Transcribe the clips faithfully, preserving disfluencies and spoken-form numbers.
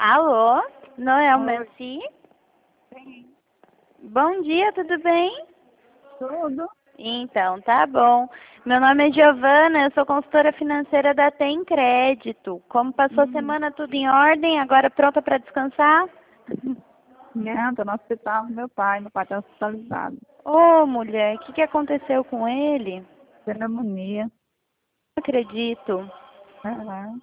Alô, Noel Oi. Messi? Sim. Bom dia, tudo bem? Tudo. Então, tá bom. Meu nome é Giovana, eu sou consultora financeira da Tem Crédito. Como passou a Hum. semana tudo em ordem, agora pronta para descansar? Não, tô no hospital com meu pai, meu pai tá hospitalizado. Ô, mulher, o que, que aconteceu com ele? Pneumonia. Não acredito. Aham.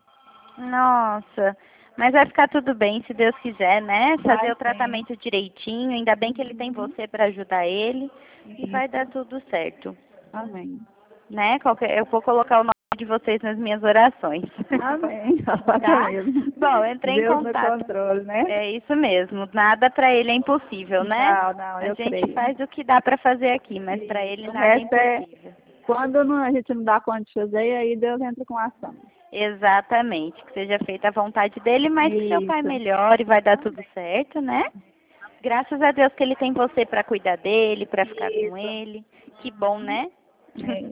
Nossa, mas vai ficar tudo bem, se Deus quiser, né? Fazer Vai o sim. tratamento direitinho, ainda bem que ele tem Uhum. você para ajudar ele e vai dar Isso. tudo certo. Amém. Né? Qualquer, eu vou colocar o nome de vocês nas minhas orações. Amém. Tá? Coloca mesmo. Bom, eu entrei em Deus no contato. controle, né? É isso mesmo. Nada para ele é impossível, né? Não, não, A eu gente creio. faz o que dá para fazer aqui, mas para Isso. ele O nada é resto é impossível. quando não, a gente não dá conta de fazer, aí Deus entra com ação. Exatamente, que seja feita a vontade dele, mas que seu pai Isso. melhore, vai dar tudo certo, né? Graças a Deus que ele tem você para cuidar dele, para ficar com Isso. ele. Que bom, né? É.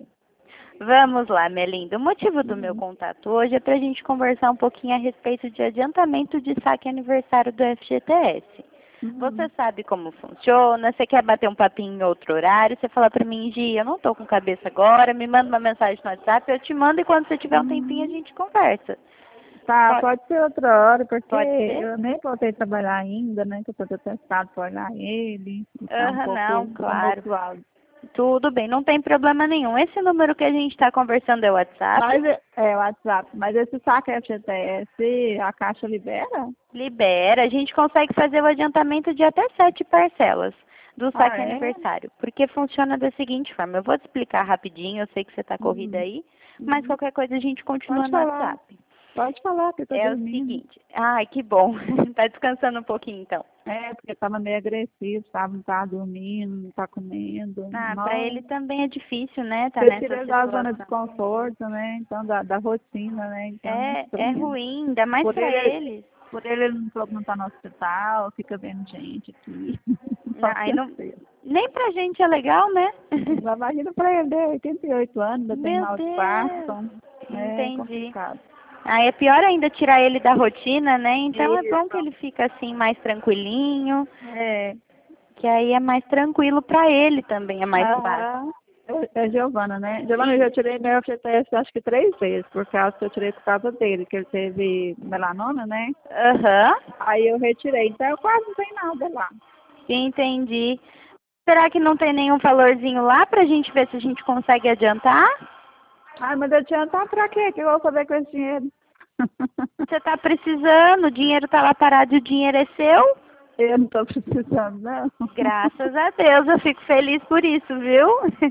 Vamos lá, minha linda. O motivo do meu Hum. contato hoje é para a gente conversar um pouquinho a respeito de adiantamento de saque aniversário do F G T S. Você Hum. sabe como funciona? Você quer bater um papinho em outro horário? Você fala para mim, Gi, eu não estou com cabeça agora, me manda uma mensagem no WhatsApp, eu te mando e quando você tiver um tempinho a Hum. gente conversa. Tá, Pode, pode ser outra hora, porque pode ser? eu nem voltei a trabalhar ainda, né? Que eu tô testado por olhar ele, e tá um Aham, não, pouco claro. tumultuado. Tudo bem, não tem problema nenhum. Esse número que a gente está conversando é o WhatsApp? Mas, é, é, WhatsApp, mas esse saque F G T S, a Caixa libera? Libera. A gente consegue fazer o adiantamento de até sete parcelas do Ah, saque é? aniversário. Porque funciona da seguinte forma. Eu vou te explicar rapidinho, eu sei que você está corrida Hum. aí, mas Uhum. qualquer coisa a gente continua Pode no falar, WhatsApp. pode falar que eu tô É o dormindo. seguinte. Ai, que bom. Tá descansando um pouquinho então. É, porque tava meio agressivo, sabe? Não tá dormindo, não tá comendo. Ah, para Nossa. ele também é difícil, né? Tá Eu nessa tirei ele da zona de situação. conforto, né? Então, da, da rotina, né? Então, é É, é estranho. ruim, ainda mais Por para ele, eles. por ele, ele não falou que não tá no hospital, fica vendo gente aqui. Não, Só aí não, penseiro. nem pra gente é legal, né? Imagina pra ele, né? oitenta e oito anos, ainda tem Meu mal de Deus. Parkinson. É Entendi. complicado. Aí é pior ainda tirar ele da rotina, né? Então é bom que Isso. ele fica assim mais tranquilinho, É. que aí é mais tranquilo pra ele também, é mais fácil. Aham. É, é Giovana, né? Giovana, eu já Isso. tirei meu F G T S acho que três vezes, por causa que eu tirei por causa dele, que ele teve melanoma, né? Aham. Aí eu retirei, então eu quase não tenho nada lá. Entendi. Será que não tem nenhum valorzinho lá pra gente ver se a gente consegue adiantar? Ai, mas eu tinha tá pra quê? Que eu vou fazer com esse dinheiro? Você tá precisando, o dinheiro tá lá parado e o dinheiro é seu? Eu não tô precisando, não. Graças a Deus, eu fico feliz por isso, viu?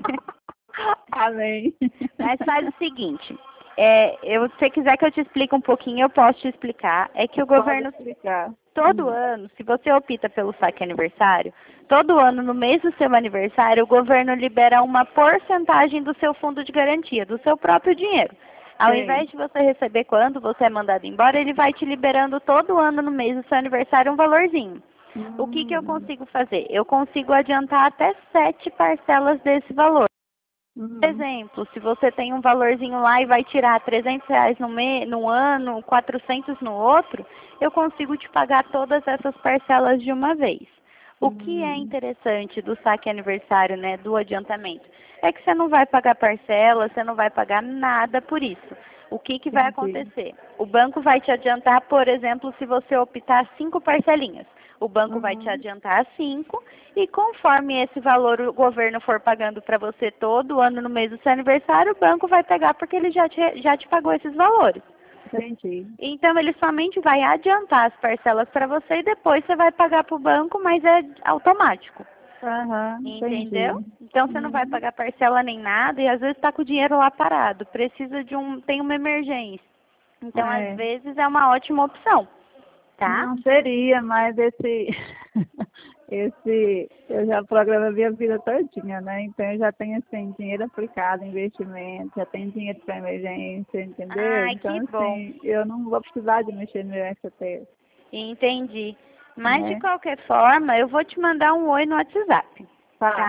Amém. Mas faz o seguinte, é, eu, se você quiser que eu te explique um pouquinho, eu posso te explicar. É que o Pode governo, explicar. todo Hum. ano, se você opta pelo saque aniversário, todo ano, no mês do seu aniversário, o governo libera uma porcentagem do seu fundo de garantia, do seu próprio dinheiro. Ao Sei. invés de você receber quando você é mandado embora, ele vai te liberando todo ano, no mês do seu aniversário, um valorzinho. O que, que eu Hum. consigo fazer? Eu consigo adiantar até sete parcelas desse valor. Por Hum. exemplo, se você tem um valorzinho lá e vai tirar trezentos reais no, me, no ano, quatrocentos no outro, eu consigo te pagar todas essas parcelas de uma vez. O que é Hum. interessante do saque aniversário, né, do adiantamento, é que você não vai pagar parcela, você não vai pagar nada por isso. O que, que vai Entendi. acontecer? O banco vai te adiantar, por exemplo, se você optar cinco parcelinhas. O banco vai te Uhum. adiantar cinco e conforme esse valor o governo for pagando para você todo ano no mês do seu aniversário, o banco vai pegar porque ele já te, já te pagou esses valores. Entendi. Então ele somente vai adiantar as parcelas para você e depois você vai pagar para o banco, mas é automático. Aham, Entendeu? entendi. Então você não vai Uhum. pagar parcela nem nada e às vezes está com o dinheiro lá parado, precisa de um, tem uma emergência. Então às É. vezes é uma ótima opção, tá? Não seria, mas esse, esse, eu já programei a minha vida todinha, né? Então eu já tenho assim, dinheiro aplicado, investimento, já tenho dinheiro para emergência, entendeu? Ai, Então que bom. assim, eu não vou precisar de mexer no meu S T, Entendi. Mas de né? qualquer forma, eu vou te mandar um oi no WhatsApp, Tá, tá?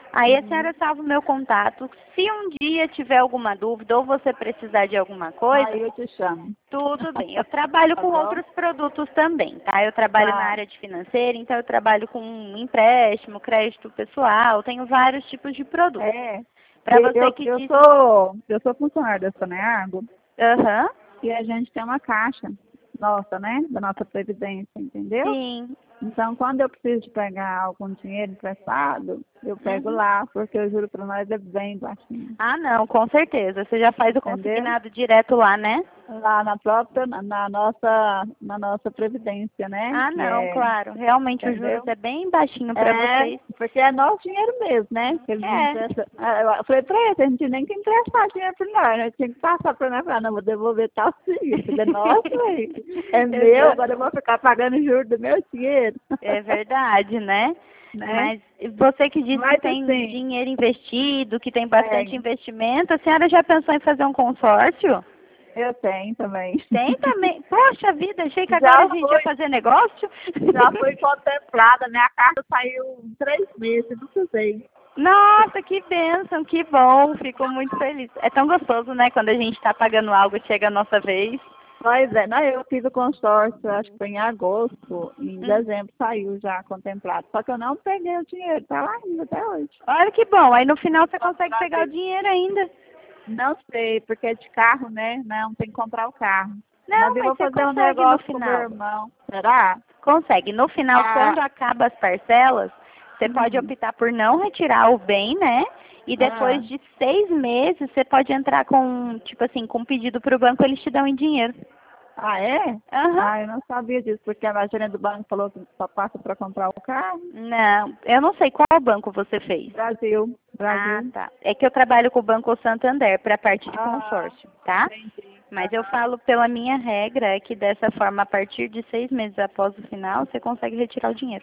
Aí a Uhum. senhora salva o meu contato. Se um dia tiver alguma dúvida ou você precisar de alguma coisa, Aí eu te chamo. tudo bem. Eu trabalho Tá com bom? outros produtos também, tá? Eu trabalho na Tá. área de financeira, então eu trabalho com empréstimo, crédito pessoal, tenho vários tipos de produtos. É. Para Eu, você eu, que eu diz... sou, eu sou funcionária da Saneago Aham, e a gente tem uma caixa nossa, né? Da nossa Previdência, entendeu? sim. Então, quando eu preciso de pegar algum dinheiro emprestado, eu pego Uhum. lá, porque o juro para nós é bem baixinho. Ah, não, com certeza. Você já faz o Entendeu? consignado direto lá, né? Lá na própria, na, na nossa, na nossa Previdência, né? Ah, Que não, é, claro. Realmente o juros entendeu? é bem baixinho para É, vocês. porque é nosso dinheiro mesmo, né? Que eles É. emprestam. Ah, eu falei pra eles, a gente tinha nem que emprestar dinheiro pra nós, né? Tinha que passar pra nós, falar, não, vou devolver tal serviço. É nosso, aí. É meu, Exato. agora eu vou ficar pagando juros do meu dinheiro. É verdade, né? Né? Mas você que disse que Mas tem assim, dinheiro investido, que tem bastante é, investimento, a senhora já pensou em fazer um consórcio? eu tenho também. Tem também. Poxa vida, achei que agora Já a gente ia foi, fazer negócio. já foi contemplada, minha carta saiu em três meses, não usei. Nossa, que bênção, que bom. Fico muito feliz. É tão gostoso, né? Quando a gente está pagando algo e chega a nossa vez. Pois é, não, eu fiz o consórcio, acho que foi em agosto, e em Hum. dezembro saiu já contemplado. Só que eu não peguei o dinheiro, tá lá ainda até hoje. Olha que bom. Aí no final você consegue pegar o dinheiro ainda. Não sei, porque é de carro, né? Não, tem que comprar o carro. Mas Não, eu mas vou você fazer um consegue no negócio com meu final. irmão. Será? Consegue. No final, Ah, quando acaba as parcelas, você hum, pode optar por não retirar o bem, né? E ah, depois de seis meses, você pode entrar com, tipo assim, com um pedido para o banco, eles te dão em dinheiro. ah, é? Aham. Ah, eu não sabia disso, porque a gerente do banco falou que só passa para comprar o carro. Não, eu não sei qual banco você fez. Brasil, Ah, Brasil. tá. É que eu trabalho com o Banco Santander para a parte de Ah, consórcio, tá? entendi. Mas eu falo pela minha regra, é que dessa forma, a partir de seis meses após o final, você consegue retirar o dinheiro.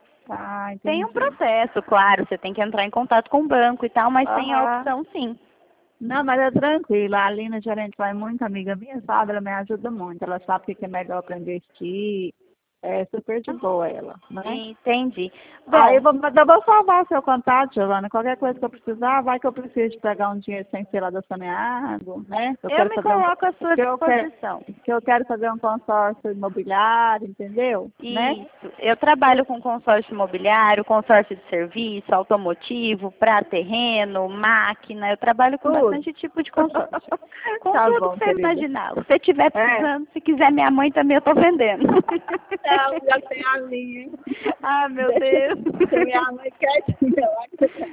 Ah, Tem um entendi. processo, claro, você tem que entrar em contato com o banco e tal, mas tem a Aham. opção sim. Não, mas é tranquilo. A Alina, gerente, vai muito amiga minha, sabe? Ela me ajuda muito. Ela sabe o que é melhor para investir. É super de boa ela, né? Entendi. Aí eu Bom, vou, mas eu vou salvar o seu contato, Giovana. Qualquer coisa que eu precisar, vai que eu preciso de pegar um dinheiro sem ser lá da Saneago, né? Eu eu quero me fazer um, coloco à sua que eu quero, disposição. que eu quero fazer um consórcio imobiliário, entendeu? Né? Isso. Eu trabalho com consórcio imobiliário, consórcio de serviço, automotivo, para terreno, máquina. Eu trabalho com Tudo. bastante tipo de consórcio. Com Tá tudo bom, que você querida. imaginar. Se você estiver É. precisando, se quiser minha mãe também, eu tô vendendo. Não, já tem a minha. Ah, meu Deixa, Deus. deixa minha mãe quietinha lá.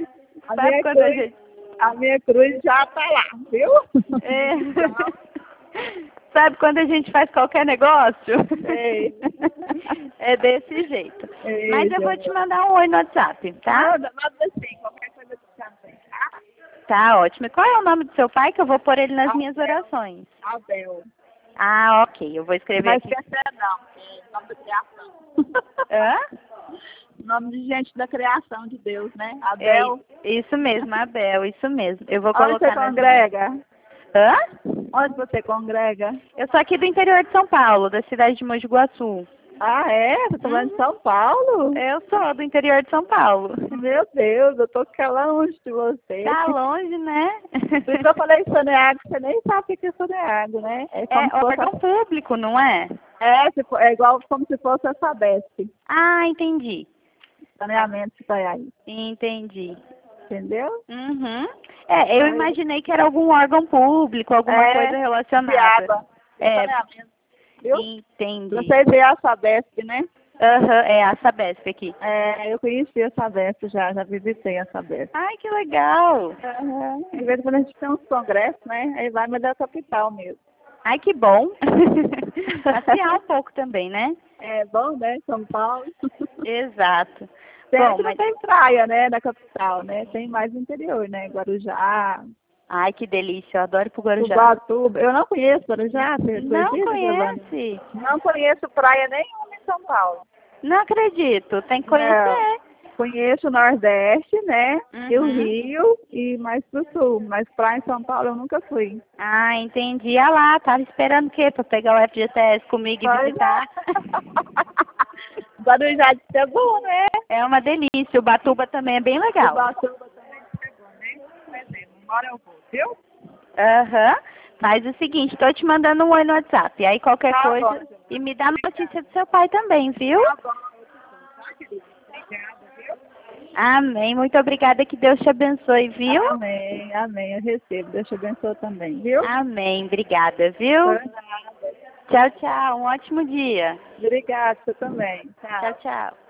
A Sabe minha quando a cruz, gente... a minha cruz já tá lá, viu? É... Sabe quando a gente faz qualquer negócio? Ei. É desse jeito. Ei, Mas eu vou te Giovana. mandar um oi no WhatsApp, tá? Manda, manda assim, qualquer coisa que você tem, tá? Tá ótimo. E qual é o nome do seu pai que eu vou pôr ele nas minhas Abel. orações? Abel. Ah, ok. Eu vou escrever Não vai aqui. esquecer não, porque é nome da criação. Hã? Nome de gente da criação de Deus, né? É Abel. isso mesmo, Abel, isso mesmo. Eu vou Onde você colocar nas... congrega? Hã? Onde você congrega? Eu sou aqui do interior de São Paulo, da cidade de Mogi Guaçu. Ah, é? Você tá falando de São Paulo? Eu sou do interior de São Paulo. Meu Deus, eu tô aqui longe de você. Tá longe, né? Por isso que eu falei Saneago, você nem sabe o que é Saneago, né? É como É se fosse, órgão público, não é? é, se for- é igual como se fosse a Sabesp, Ah, entendi. saneamento que vai aí. Entendi. Entendeu? Uhum. É, eu imaginei que era algum órgão público, alguma É, coisa de relacionada. água, de É, saneamento, viu? entendi. Vocês veem a Sabesp, né? Aham, é a Sabesp aqui. É, eu conheci a Sabesp já, já visitei a Sabesp. Ai, que legal. Uhum. Às vezes quando a gente tem uns congressos, né? Aí vai, mas é a capital mesmo. Ai, que bom. Passear um pouco também, né? É bom, né? São Paulo. Exato. Tem Bom, que não mas... tem praia, né? Na capital, né? Tem mais no interior, né? Guarujá, Ai, que delícia. Eu adoro ir pro Guarujá. Ubatuba. Eu não conheço Guarujá, você Não acredita, Giovana? conhece? Não conheço praia nenhuma em São Paulo. Não acredito. Tem que Não. conhecer. Conheço o Nordeste, né? E o Uhum. Rio e mais pro Sul. Mas praia em São Paulo eu nunca fui. Ah, entendi. Ah lá, tava esperando o quê? Pra pegar o F G T S comigo e Pois visitar? é. Guarujá de ser bom, né? É uma delícia. O Batuba também é bem legal. Ubatuba também hora eu vou, viu? Aham. Faz o seguinte, tô te mandando um oi no WhatsApp. Aí qualquer Tá coisa. bom. E me dá notícia do seu pai também, viu? Tá bom, tá, querida? Obrigada, viu? Amém. Muito obrigada. Que Deus te abençoe, viu? Amém, amém. Eu recebo. Deus te abençoe também, viu? Amém. Obrigada, viu? Por nada. Tchau, tchau. Um ótimo dia. Obrigada, você também. Tchau. Tchau, tchau.